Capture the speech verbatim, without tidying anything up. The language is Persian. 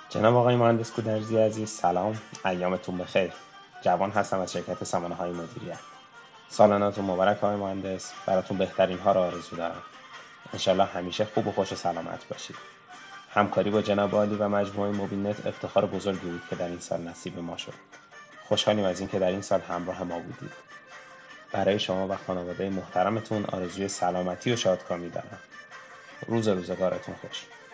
جناب آقای مهندس کودرزی عزیز، سلام، ایامتون بخیر. جوان هستم از شرکت سامانه های مدیریت. سالانتون مبارک آقای مهندس، براتون بهترین ها را آرزو دارم. انشالله همیشه خوب و خوش و سلامت باشید. همکاری با جناب عالی و مجموعه موبیلنت افتخار بزرگی بود که در این سال نصیب ما شد. خوشحالیم از اینکه در این سال همراه ما بودید. برای شما و خانواده محترمتون آرزوی سلامتی و شادکامی دارم. روز روزگارتون خوش.